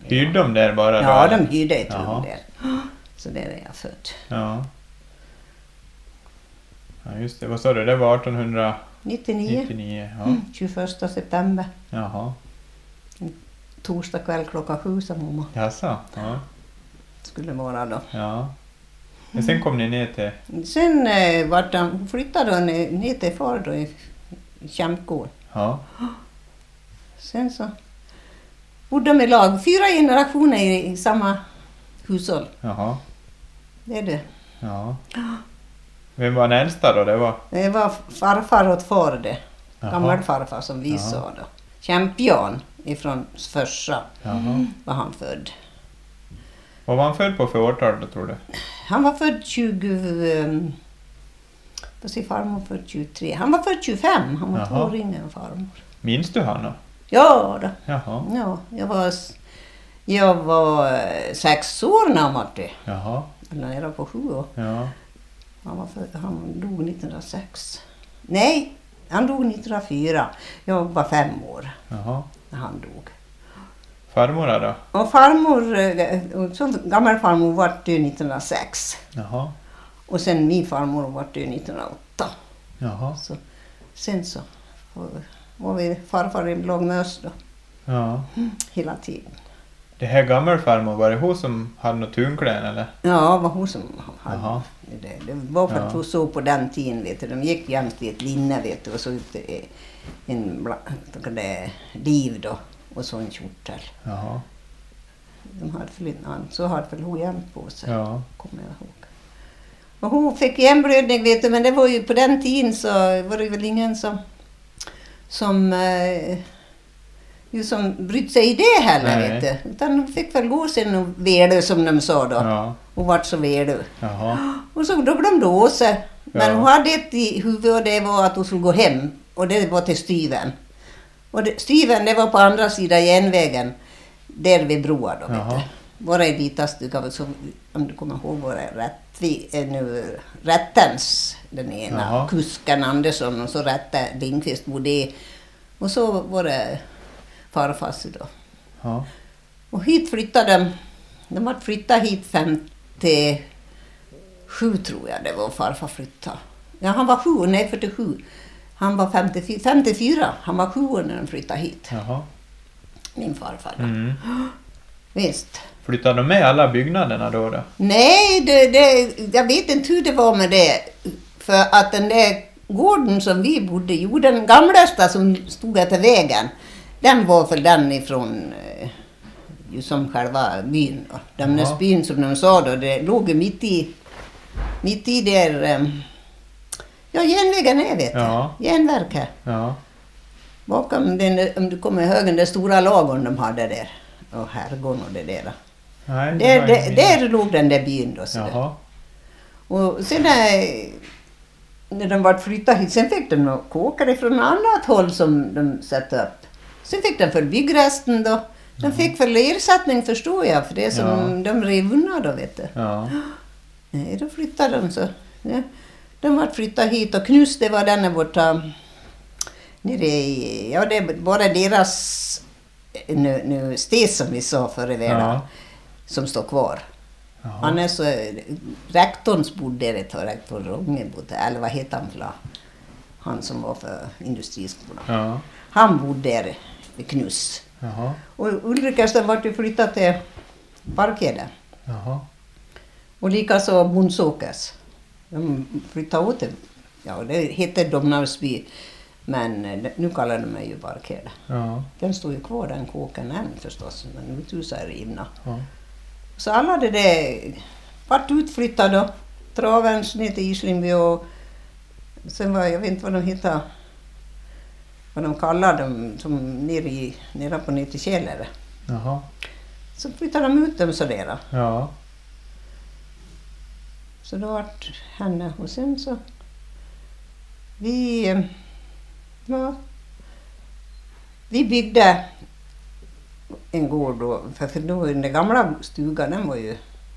Hyrde de där bara då? Ja, de hyrde ett rum där. Så där är jag född. Ja. Ja, just det. Vad sa du? Det var 1899. Ja. 21 september. Jaha. Torsdag kväll 7:00 sa mamma. Jaså? Ja. Skulle vara då. Ja. Men sen kom ni ner till... Sen flyttade hon ner till far då i Kämpgård. Ja. Sen så bodde de i lag. 4 generationer i samma hushåll. Jaha. Det är det. Ja. Vem var den äldsta då? Det var farfar åt far det. Jaha. Gammal farfar som vi sa då. Kämpjan ifrån Försa var han född. Vad var han född på för årtal då, tror du? Han var född 20... Vad säger farmor född 23? Han var född 25. Han var 2 år yngre än farmor. Minns du han då? Ja då. Jaha. Ja, jag var 6 år när han var det. Jaha. Eller nere på 7 år. Ja. Han dog 1906. Nej, han dog 1904. Jag var 5 år Jaha. när han dog. Farmor då? Och farmor, så gammal farmor var död 1906. Jaha. Och sen min farmor var död 1908. Jaha. Så, sen så var vi farfar i lag med oss då. Ja. Hela tiden. Det här gammelfarmor, var det hon som hade något tunklän eller? Ja, var hon som hade Jaha. det. Det var för att hon såg på den tiden, vet du. De gick jämt i ett linne, vet du, och så ut en liv då. Och så en kjortel. Jaha. De hade så hade väl hon jämt på sig. Ja. Kommer jag ihåg. Och hon fick hjärnblödning, vet du, men det var ju på den tiden så var det väl ingen som brydde sig i det heller, vet du. Utan de fick väl gå sen och vela som de sa då. Ja. Och vart så vela. Jaha. Och så då glömde hon åt sig. Men hon hade ett i huvudet och det var att hon skulle gå hem. Och det var till Styven. Och Styven, det var på andra sidan järnvägen. Där vid broar då, vet du. Bara i vita stugan, så om du kommer ihåg var det Rättens, den ena, kusken Andersson och så Rätte Lindqvist bodde. Och så var det farfars då. Ja. Och hit flyttade de hade flyttat hit 57 tror jag det var farfar flyttade. Ja, han var 7, nej 47. Han var 54, han var 7 år när de flyttade hit. Jaha. Min farfar då. Visst. Flyttade de med alla byggnaderna då? Nej, jag vet inte hur det var med det. För att den där gården som vi bodde i, den gamlaste som stod efter vägen, den var för den ifrån som själva byn. Dömnesbyn som de sa då, det låg mitt i där, ja järnvägen är vet du, järnverk här. Ja. Bakom den, om du kommer ihåg den stora lagorn de hade där. Och herrgården och det där. Nej, där låg den där byn då. Så och sen när de var flyttade hit, sen fick de några kåkar från ett annat håll som de satte upp. Sen fick de för byggresten då. De fick för ersättning förstår jag, för det som de rev undan då, vet du. Ja. Nej, då flyttade de så. Ja. De var flyttade hit och Knus, det var den borta nere i, ja det är bara deras nu sted som vi sa förr i världen som står kvar. Han är så rektorns bodde där ett tag, rektor Ronge bodde, eller vad heter han för han som var för industriskolan. Ja. Han bodde där vid Knus. Jaha. Och Ulrikasten var ju flyttat till Barkede. Jaha. Och likaså Bonsåkers. De flyttade åt det. Ja, det heter Domnarsby. Men nu kallar de mig ju Barkede. Ja. Den står ju kvar den kåken än förstås. Men uthuset är rivna. Ja. Så alla det där vart utflyttade då. Travens ner till Islingby och sen var jag vet inte vad de heter. Vad de kallar dem som nere på ner till Kälare. Jaha. Så flyttade de ut dem sådär. Ja. Så då vart henne och sen så vi byggde en gård då, för då den gamla stugan den var ju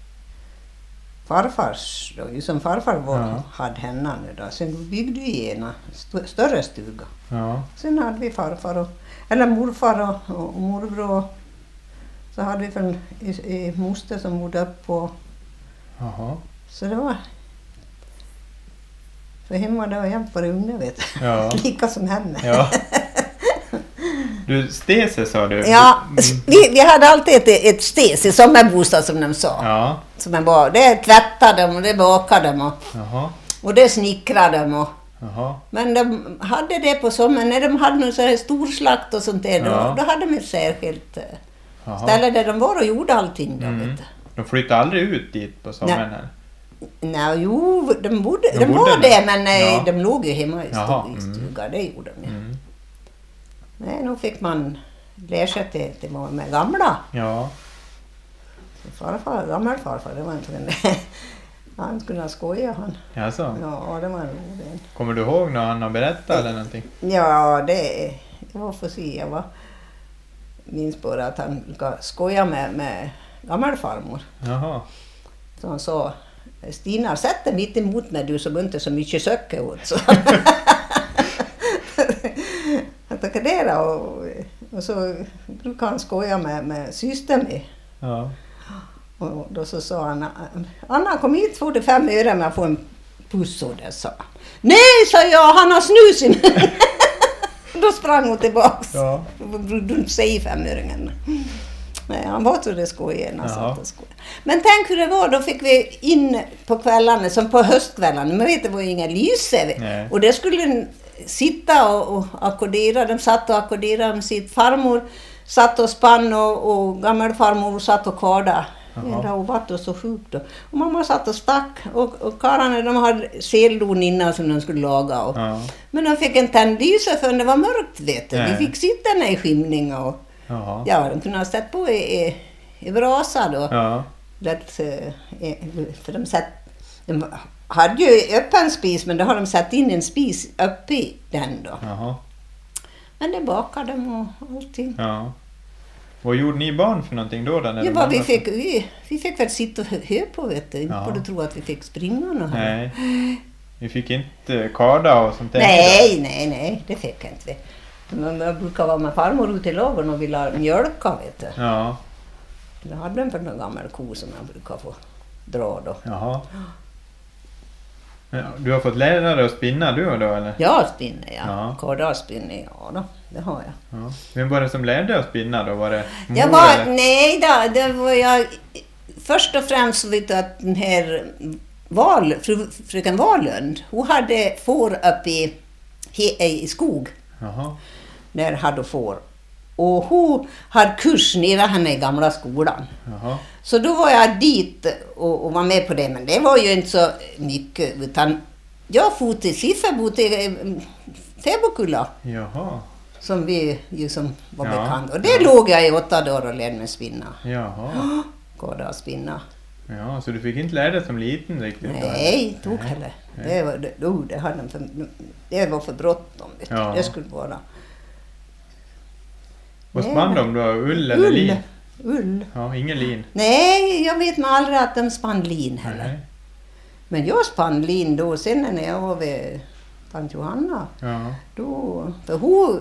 farfars då, ju som farfar hade henne nu då. Sen byggde vi en större stuga. Ja. Sen hade vi farfar eller morfar och morbror Så hade vi för en moster som bodde upp på. Jaha. Så det var... För hemma det var jämt på det unga, vet du. Ja. Lika som henne. Ja. Du, stese sa du? Ja, vi hade alltid ett stese som en bostad som de sa. Ja. Som en var. Det tvättade de och det bakade de och det snickrade de och. Jaha. Men de hade det på sommaren, när de hade någon så här stor slakt och sånt där, då hade de ett särskilt ställe där de var och gjorde allting. Då, vet du. De flyttade aldrig ut dit på sommaren här? Nej, jo, de var det, men de låg ju hemma i stugan, det gjorde de. Ja. Nej, nu fick man lära sig till med gamla. Ja. Gammelfarfar, det var inte han kunde skoja han. Jaså? Ja, det var roligt. Kommer du ihåg när han har berättat eller någonting? Ja, det var för sig. Jag minns bara att han skoja med gammelfarmor. Jaha. Så han sa, Stina, sätt dig mitt emot mig, du som inte så mycket söker åt. Så. Jag tycker det och så brukar han skoja med system. Ja. Och då så sa han, Anna kom hit 45 öre med att få en puss och det sa. Nej, sa jag, han har snus i mig. Då sprang hon tillbaks. Ja. Du säger 5-öringen. Nej, han var så det skojen. Men tänk hur det var, då fick vi in på kvällarna, som på höstkvällarna. Man vet det var inga lyser. Och det skulle sitta och akkordera. De satt och ackorderade med sitt farmor. Satt och spann och gammelfarmor satt och karda. Det har varit så sjukt då. Och mamma satt och stack och karlarna de hade seldon innan som de skulle laga. Men de fick en tändlyse för det var mörkt, vet du. Vi fick sitta i skymning och de kunde ha sett på i brasa då. För de hade ju öppen spis, men då har de satt in en spis uppe i den då. Men det bakade de och allting. Ja. Vad gjorde ni barn för någonting då? Ja, vi fick väl sitta och hö på, vet du. Inte borde tro att vi fick springa någon. Nej. Vi fick inte karda och sånt där. Nej, det fick inte vi. Jag brukar vara med farmor ute i lagen och ville mjölka, vet du. Ja. Då hade de för någon gammal ko som jag brukar få dra då. Jaha. Du har fått lära dig att spinna du då, eller? Ja, spinner jag. Karda spinner, då. Det har jag. Ja. Vem var det som lärde dig att spinna då? Var det mor, det var jag. Först och främst så vet du att den här fröken Wahlund, hon hade får upp i skog. Jaha. Där hade får. Och hon hade kurs nere henne i gamla skolan. Jaha. Så då var jag dit och var med på det. Men det var ju inte så mycket. Utan jag for till Sifferbo till Fäbokulla. Jaha. Som vi ju som var bekant. Och det låg jag i 8 dagar och lärde mig spinna. Jaha. Gårda och spinna. Ja, så du fick inte lära dig som liten riktigt? Nej, tog heller. Det var för bråttom. Det skulle vara. Vad spann de då? Ull eller lin? Ull. Ja, ingen lin. Nej, jag vet mig aldrig att de spann lin heller. Nej. Men jag spann lin då. Sen när jag var vid tant Johanna. Ja. Då, för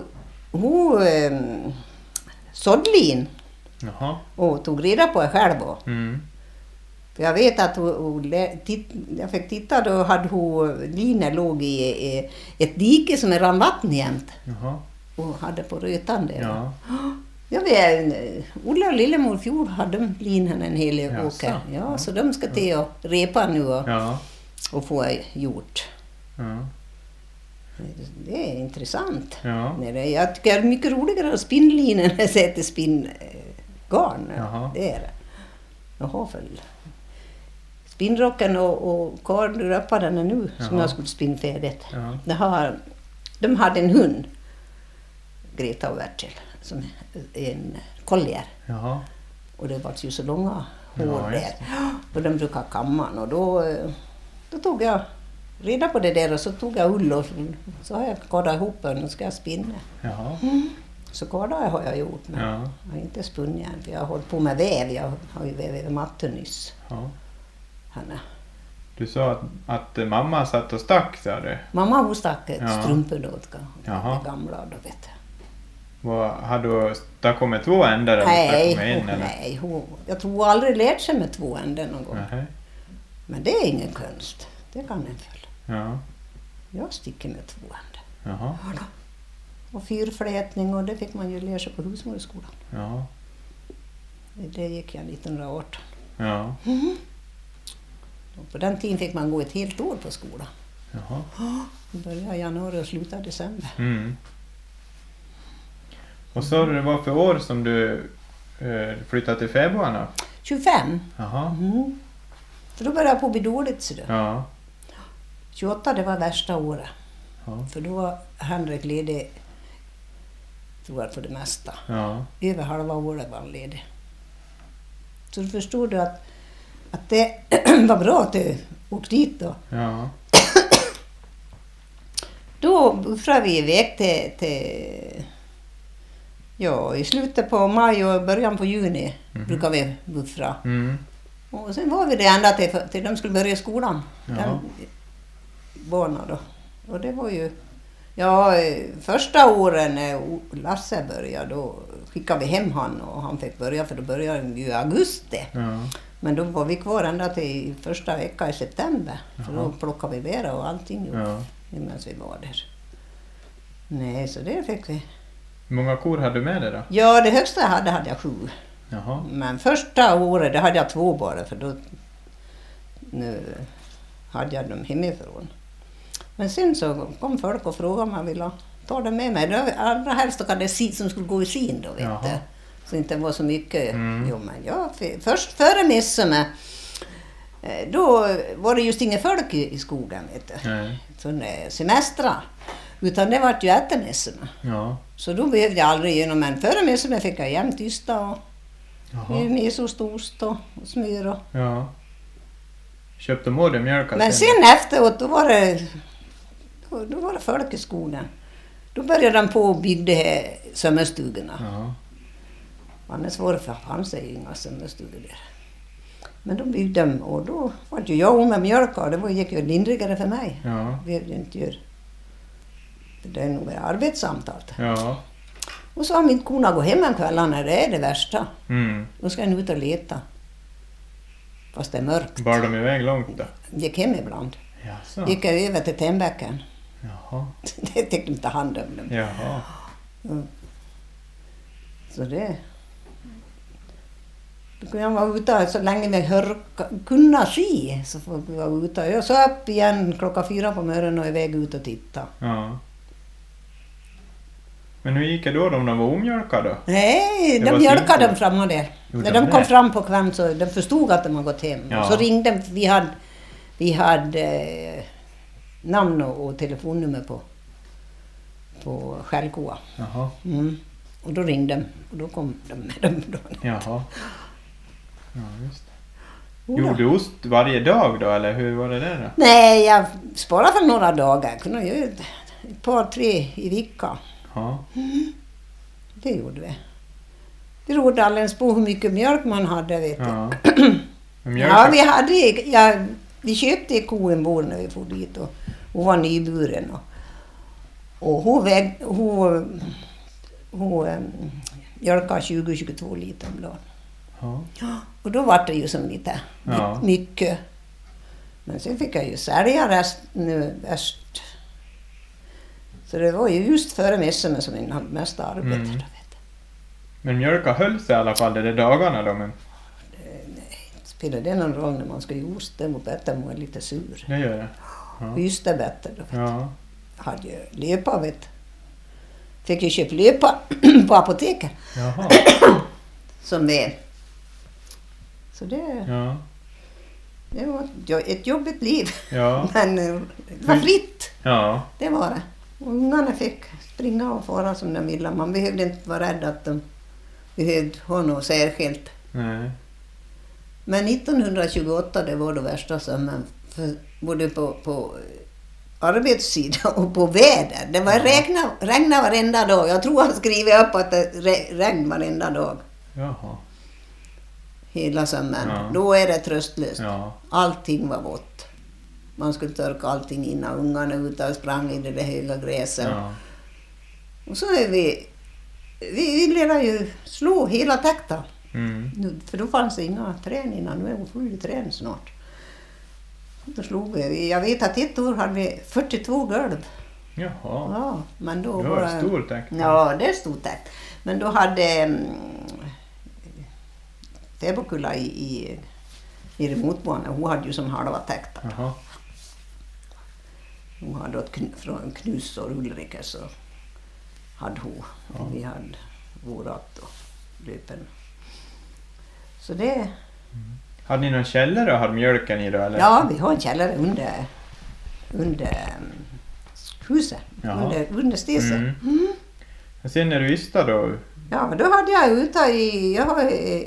hon sådde lin. Jaha. Och tog reda på det själv. För jag vet att jag fick titta, då hade hon linen låg i ett dike som rann vatten jämt. Jaha. Och hade på rötan där. Ja. Jag vet, Ola och Lillemor fjol hade de linen en hel åker. Ja, så de ska till och repa nu och få gjort. Ja. Det är intressant. Ja. Jag tycker det är mycket roligare att spinna linen än att sätta spinngarn. Det är det. Jag har väl spinnrocken och karlröparen nu som jag skulle spinna färdigt. De hade en hund, Greta och Bertil, som en kollier. Och det var ju så långa hår där. Och de brukar kamman och då tog jag reda på det där och så tog jag ull och så har jag kardat ihop den och ska jag spinna. Så kardat har jag gjort, men jag har inte spunnit än för jag har hållit på med väv. Jag har ju väv matten nyss. Hanna. Du sa att mamma satt och stack, sa du? Mamma hon stack strumpor då, det gamla då, vet Har du kommit 2 ändar eller Nej, kommit in? Eller? Nej, jag tror aldrig lärt sig med 2 ändar någon gång. Nej. Men det är ingen konst. Det kan en följa. Ja. Jag sticker med 2 ändar. Jaha. Och fyrflätning, och det fick man ju lära sig på husmodersskolan. Ja. Det gick jag 1918. Ja. Och på den tiden fick man gå ett helt år på skolan. Jaha. Började i januari och slutade i december. Mm. Och så det var för år som du flyttade till Fäbodarna? 25. Jaha. För då började jag på att bli dåligt. Så då. Ja. 28 det var värsta året. Ja. För då var Henrik ledig, tror jag, för det mesta. Ja. Över halva året var han ledig. Så du förstod du att det var bra att du åkte dit då. Ja. Då buffrade vi iväg till i slutet på maj och början på juni brukar vi buffra. Mm. Och sen var vi det ända till de skulle börja skolan. Den barnen då. Och det var ju... första åren när Lasse började, då skickade vi hem han och han fick börja, för då började han ju i augusti. Ja. Men då var vi kvar ända till första veckan i september. För då plockade vi bära och allting Ja. medan vi var där. Nej, så det fick vi. Hur många kor hade du med dig då? Ja, det högsta jag hade jag 7. Jaha. Men första året, det hade jag 2 bara, för då nu hade jag dem hemifrån. Men sen så kom folk och frågade om jag ville ta dem med mig. Det allra helst då hade det som skulle gå i sin då, vet du. Så inte var så mycket. Jo, men först före midsommar, då var det just inga folk i skogen, vet du. Nej. Sån semestrar. Utan det var ju ättermidsommar. Ja. Så då behövde jag aldrig genom, men före midsommar fick jag jämt ystad och mesost och ost och smör och... Ja. Köpte mor dig mjölk? Men sen efteråt, då var det folk i skogen. Då började de på att bygga här sömmerstugorna. Ja. Annars var det fanns det inga sömmerstugor där. Men då byggde de, och då var det ju jag med mjölk, och det gick ju lindrigare för mig. Ja. Behövde inte göra. Det är nog arbetsamt allt. Ja. Och så har min kona gå hem en kväll när det är det värsta. Mm. Då ska jag ut och leta. Fast det är mörkt. Bar de iväg långt då? Gick hem ibland. Jaså. Gick jag över till Tembäcken. Jaha. Det tyckte inte hand om dem. Jaha. Så det... Då kunde jag vara ute så länge vi kunna se. Så får vi vara ute. Jag så upp igen 4:00 på morgonen och iväg ut och titta. Ja. Men hur gick det då om de var omjölkade då? Nej, Det de var mjölkade synd dem framme där. Gjorde När de de det? kom fram på kvällen så de förstod att de hade gått hem. Ja. Så ringde de. Vi hade namn och telefonnummer på Skällkoa. Jaha. Och då ringde de och då kom de med dem. Då. Jaha. Ja, just det. Oda. Gjorde du ost varje dag då, eller hur var det där då? Nej, jag sparade för några dagar. Jag kunde göra ett par, 3 i veckan. Ja. Det gjorde vi. Det rådde alldeles på hur mycket mjölk man hade, vet du. Ja. Men Ja, vi köpte en ko en vår när vi for dit och hon var nyburen och hon mjölkade 20-22 liter om dagen. Ja. Och då var det ju som lite mycket. Men sen fick jag ju sälja värst. Så det var ju just före midsommar som jag hade mest arbete. Då, vet du. Men mjölka höll sig i alla fall de där dagarna då, men... Spelar det någon roll när man ska göra ost? Det var bättre om man var lite sur. Det gör det. Ja. Och just det bättre då. Ja. Jag hade ju löpa, vet du. Fick ju köpa löpa på apoteket. Jaha. Som är. Så det var ett jobbigt liv. Ja. Men det var fritt. Ja. Det var det. Och ungarna fick springa och fara som de ville. Man behövde inte vara rädd att de behövde ha något särskilt. Nej. Men 1928 det var det värsta sommaren. Både på arbetssidan och på väder. Det var regna varenda dag. Jag tror han skriver upp att det regn varenda dag. Jaha. Hela sommaren. Ja. Då är det tröstlöst. Ja. Allting var vått. Man skulle törka allting innan ungarna ute och sprang i det höga gräset. Ja. Och så är vi Vi ville ju slå hela täkten. Mm. För då fanns det inga trän innan. Nu är hon full i trän snart. Då slog vi. Jag vet att ett år hade vi 42 golv. Jaha. Ja, men då Det var en stor täkt. Ja, det är stor täkt. Men då hade Fäbodkulla i remotbanan, hon hade ju som halva täkten. Jaha. Hon hade från Knus och Ulrika så hade hon. Ja. Vi hade vårat och löpen. Så det... Hade ni någon källare och hade mjölken i då? Eller? Ja, vi har en källare under huset. Jaha. Under stesen. Mm. Och sen när du ystade då? Ja, då hade jag jag har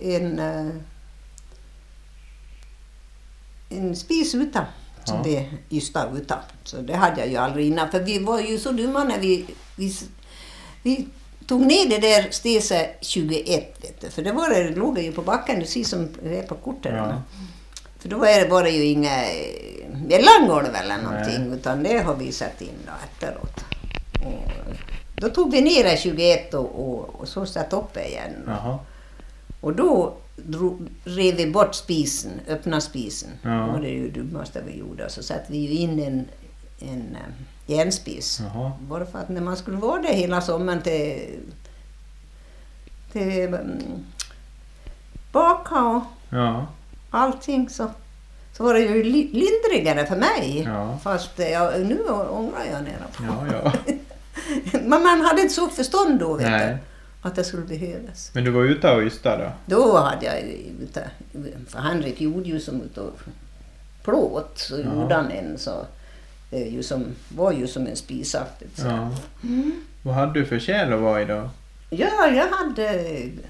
en spis utan som Ja. vi ystade utan. Så det hade jag ju aldrig innan. För vi var ju så dumma när vi tog ner det där steset 21, vet du. För det låg ju på backen, du ser som det är på kortet. Ja. För då var det ju inga mellangolv eller någonting. Nej. Utan det har vi satt in då efteråt. Och då tog vi ner det 21 och så satt upp igen. Jaha. Och då rev vi bort spisen, öppna spisen. Ja. Och det är ju det dummaste vi gjorde. Så satte vi ju in en järnspis. Jaha. Bara för att när man skulle vara där hela sommaren till baka och Ja. allting så var det ju lindrigare för mig. Ja. Fast nu ångrar jag nära på. Ja. Men man hade inte så förstånd då, vet Nej. du, att det skulle behövas. Men du var ute och ystade då? Då hade jag ute, för Henrik gjorde ju som utav plåt, så gjorde han en så var ju som en spisaktigt. Så. Ja. Vad hade du för kärl att vara i då? Ja, jag hade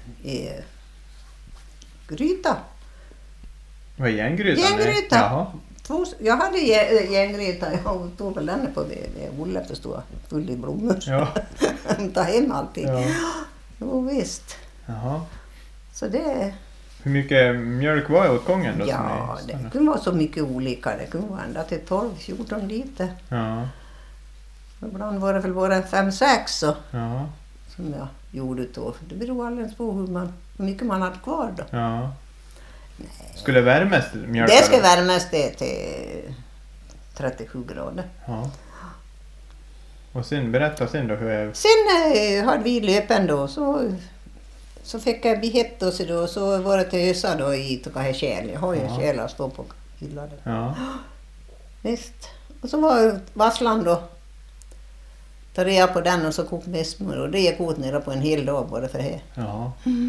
gryta. Vad är järngrytan? Järngryta. Jaha. Jag hade järngryta, jag tog väl den på det Olle förstår, full i blommor. Ja. Ta hem allting. Ja. Jo, visst. Jaha. Så det... Hur mycket mjölk var det åt gången då? Ja, det kunde vara så mycket olika. Det kunde vara ända till 12-14 liter. Ja. Ibland var det väl bara 5-6 så. Ja. Som jag gjorde då. Det beror alldeles på hur mycket man hade kvar då. Ja. Skulle värmas mjölk? Det ska värmas det till 37 grader. Ja. Och sen berätta sen då hur jag... Sen hade vi löpen då så fick jag behett och så var det till ösa då i det här kärl. Jag har ju kärl att stå på hyllan. Ja. Visst. Och så var vasslan då. Ta reda på den och så kokade med smör och det gick åt nere på en hel dag bara för det. Ja.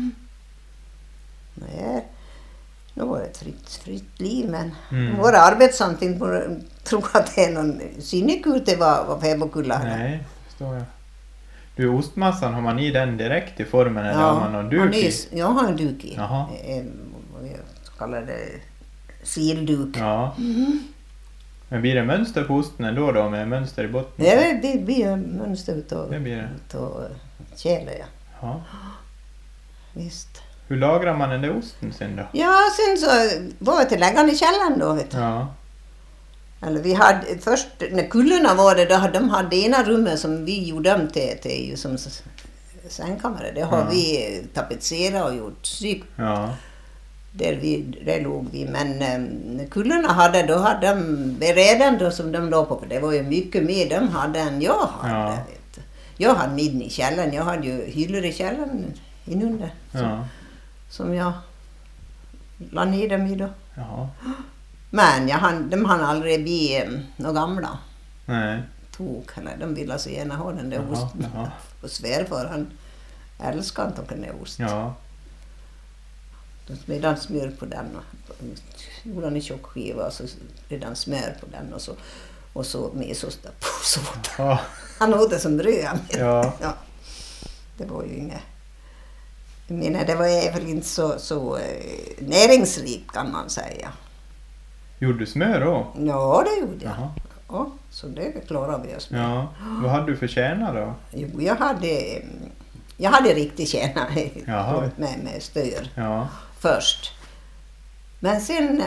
Nej, nu var det ett fritt liv men det var arbetsamt. Inte tro att det är någon sinnekute vad Fäbodkulla hade. Nej, förstår jag. Du, ostmassan, har man i den direkt i formen eller har man någon duk i? Jag har en duk i. Jaha. Jag kallar det silduk. Ja. Men blir det mönster på osten ändå då med mönster i botten? Det blir mönster utav kärle, ja. Ja. Visst. Hur lagrar man den där osten sen då? Ja, sen så var jag till läggaren i källaren då, vet du. Ja. Eller vi hade först, när kullorna var det, då de hade ena rummet som vi gjorde dem till som sängkammare. Det har vi tapetserat och gjort snyggt. Ja. Där låg vi. Men när kullorna hade, då hade de beredan då som de låg på. För det var ju mycket mer de hade än jag hade. Ja. Vet du. Jag hade midden i källaren. Jag hade ju hyllor i källaren inunder. Ja. Som jag la ner dem i då. Jaha. Men de hann aldrig bli några gamla. Nej. De ville så gärna ha den där osten. Jaha. Och svärfar han älskade inte den där osten. Ja. Då smed han smör på den och gjorde han en tjock skiva och så smed han smör på den och så mesost på så. Ja. Han åt det som bröd. Ja. Ja. Det var ju inget. Jag menar, det var väl inte så näringsrikt kan man säga. Gjorde du smör då? Ja, det gjorde jag. Jaha. Ja, så det klarade vi oss med. Ja. Vad hade du för tjärna då? Jo, jag hade riktig tjärna Jaha. med stör Ja. först. Men sen,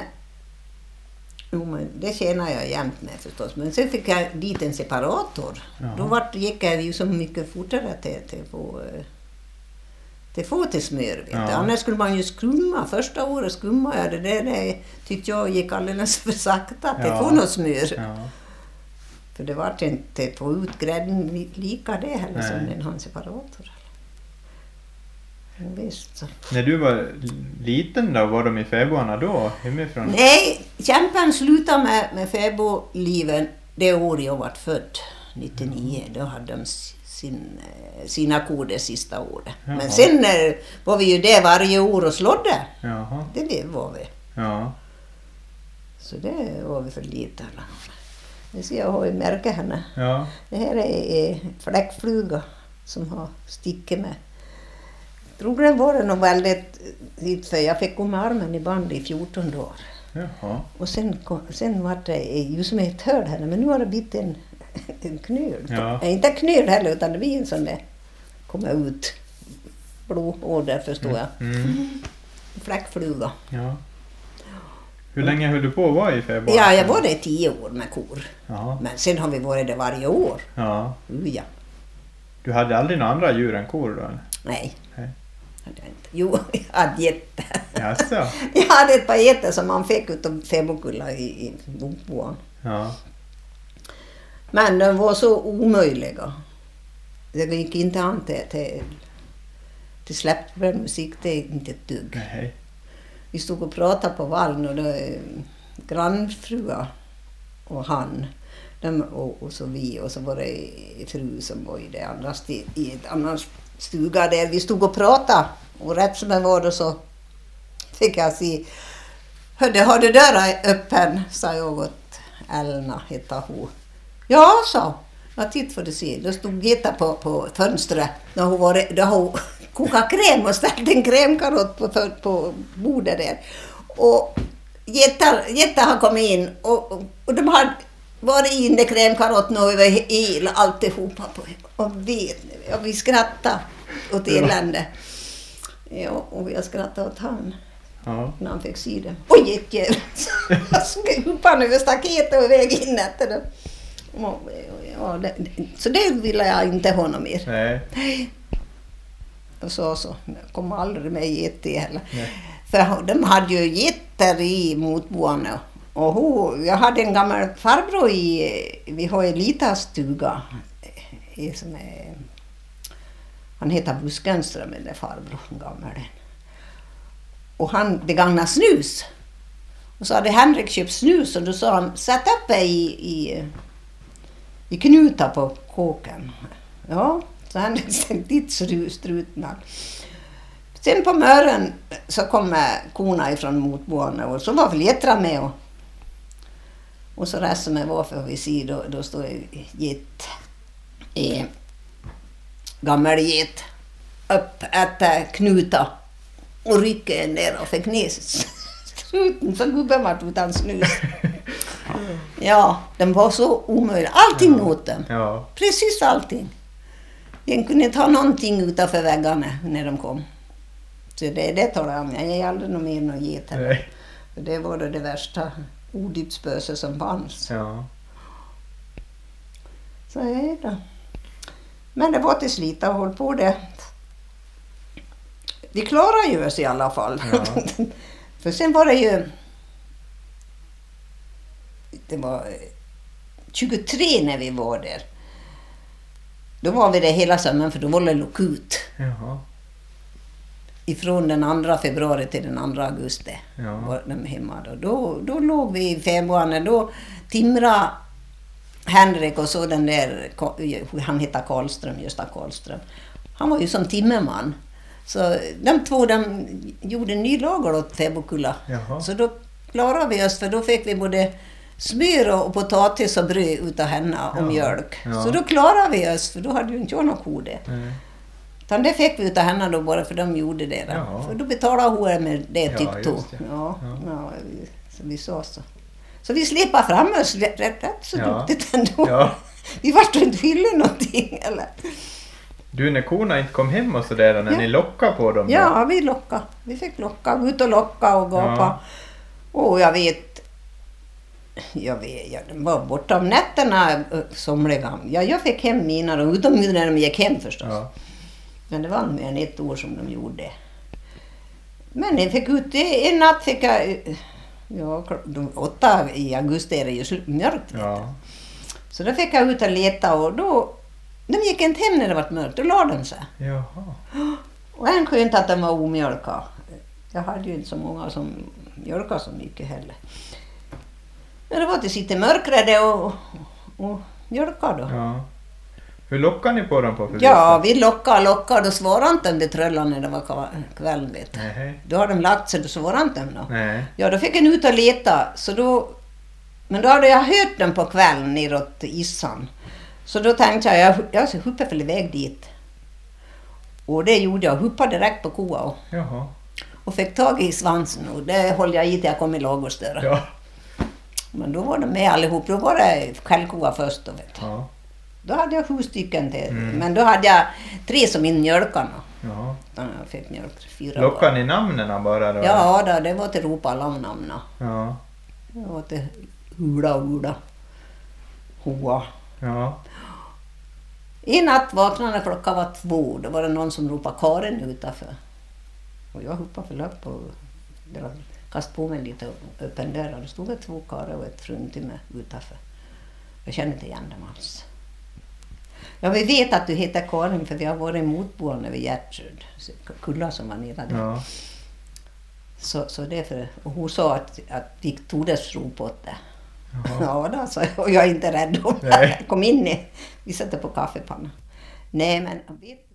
det tjänade jag jämt med förstås. Men sen fick jag dit en separator. Jaha. Då gick jag ju så mycket fortare till på Det får till smör, vet du. Annars skulle man ju skumma. Första året skummade jag det tyckte jag gick alldeles för sakta. Att det får något smör. Ja. För det var inte få ut grädden lika det heller som den har en separator. Visst, så. När du var liten då, var de i fäbodarna då? Hemifrån? Nej, kämpen slutade med fäbodliven det år jag var född, 99. Då hade de sina kor det sista året. Jaha. Men sen var vi ju där varje år och slådde. Jaha. Det var vi. Ja. Så det var vi för lite. Det ser jag har ju märke henne. Ja. Det här är fläckfluga som har stickit med. Troligen var det nog väldigt för jag fick gå med armen i band i 14 dagar. Jaha. Och sen var det ju som ett hörd henne, men nu har det blivit en knöl. Ja. Inte knöl heller, utan det blir en sån där kommer ut blodåder, förstår jag. Fläckfluga. Ja. Hur länge höll du på att vara i fäbod? Ja, jag var där 10 år med kor. Ja. Men sen har vi varit där varje år. Ja. Ja. Du hade aldrig några andra djur än kor då? Eller? Nej. Hade jag inte. Jo, jag hade getter. Jaså? Jag hade ett par getter som man fick utav fäbodkulla i bokboan. Ja. Men de var så omöjliga. Det gick inte an till släppbar musik, det är inte ett dugg. Nej. Vi stod och pratade på vallen och då grannfrua och han och så vi och så var det fru som var i ett annat stuga där vi stod och pratade och rätt som det var då så fick jag se hörde, har du dörren öppen, sa jag åt Elna, heter hon. Ja, sa jag titt för att se. Då stod Geta på fönstret när hon kokat kräm och ställde en krämkarott på bordet där. Och Geta har kommit in och de har varit in i krämkarotten och över hela alltihopa. Och vi skrattade åt elände. Ja, och jag skrattade åt han. Ja. När han fick se det. Oj, jättejävligt! Jag skrumpade han över staketet och väg in efter det. Ja, så det ville jag inte ha något mer. Nej. Och så. Jag kommer aldrig med get heller. Nej. För de hade ju getter i motboarna. Och jag hade en gammal farbror vi har en liten stuga. Han heter Buskenström, den farbror, gammal. Och han begagnade snus. Och så hade Henrik köpt snus och då sa han, sätt upp i knuta på kåken. Ja, så Henrik stängde dit strutna. Sen på morgonen så kom korna ifrån motboarna och så var väl Getra med. Och så resten med varför vi ser då står get gammal get upp att knuta och rycker ner och fick ner struten så gubben var utan snus. Ja, den var så omöjlig. Allting åt dem. Ja. Precis allting. Den kunde inte ha någonting utanför väggarna när de kom. Så det talar jag om. Jag är aldrig någon mer någon get heller. För det var det värsta odipsböse som fanns. Ja. Så är det. Men det var till slita och håll på det. Vi klarar ju oss i alla fall. Ja. För sen var det var 23 när vi var där. Då var vi där hela sommaren för då var det lokut. Jaha. Ifrån den 2 februari till den 2 augusti var de hemma. Då låg vi i fäbodarna. Då timra Henrik och så den där, han heter Karlström, Gösta Karlström. Han var ju som timmerman. Så de två gjorde nylager åt fäbodkulla. Så då klarade vi oss för då fick vi både smör och potatis och bröd utav henne och mjölk. Ja. Så då klarade vi oss för då hade ju inte jag någon ko det. Utan det fick vi utav henne då bara för de gjorde det. Ja. För då betalade hon med det tyckte hon. Ja, så vi sa så. Så vi släpade fram oss rätt så duktigt ändå. Ja. Vi var inte hylla någonting eller. Du, när korna inte kom hem och sådär, när ni lockade på dem? Ja, vi lockade. Vi fick locka, gå ut och locka och gapa. Ja. Och jag vet, de var borta om nätterna somliga. Ja, jag fick hem mina, utom när de gick hem förstås. Ja. Men det var mer än ett år som de gjorde det. Men jag fick ut det. En natt fick jag... Ja, 8 i augusti är det ju mörkt. Ja. Så då fick jag ut och leta och då... De gick inte hem när det var mörkt. Då la de sig. Jaha. Och en skönt att de var omjölka. Jag hade ju inte så många som mjölkade så mycket heller. Men det var att det sitter mörkrade och mjölkade då. Ja. Hur lockar ni på dem på för Ja, vi lockade. Då svarade inte de tröllarna när det var kvällen, vet du. Nej. Då har de lagt sig, då svarade inte de då. Nej. Ja, då fick jag ut och leta. Så då, men då hade jag hört dem på kvällen neråt Issan. Så då tänkte jag ska huppa för iväg dit. Och det gjorde jag. Huppade direkt på koa Jaha. och fick tag i svansen. Och det höll jag i till jag kom i ladugårdsdörren. Ja. Men då var de med allihop. Då var det skällkoa först då, vet du. Ja. Då hade jag 7 stycken till. Men då hade jag 3 som inmjölkarna. Ja. Jag fick mjölk 4 Lockar ni namnen bara då? Ja, då, det var till ropa alla namnen. Ja. Det var till Ula. Hoa. Ja. En natt vaknade när klockan var 2. Då var det någon som ropade Karin utanför. Och jag hoppade för upp och kastade på mig lite öppen dörr. Och det stod 2 karlar och ett fruntimmer utanför. Jag kände inte igen dem alls. Ja, vi vet att du heter Karin för vi har varit motboende vid Gertrud. Kulla som var nere där. Ja. Så därför, och hon sa att vi tog det rop åt det. Jaha. Ja, då, så, och jag är inte rädd om det. Nej. Kom in, vi sätter på kaffepannan. Nej, men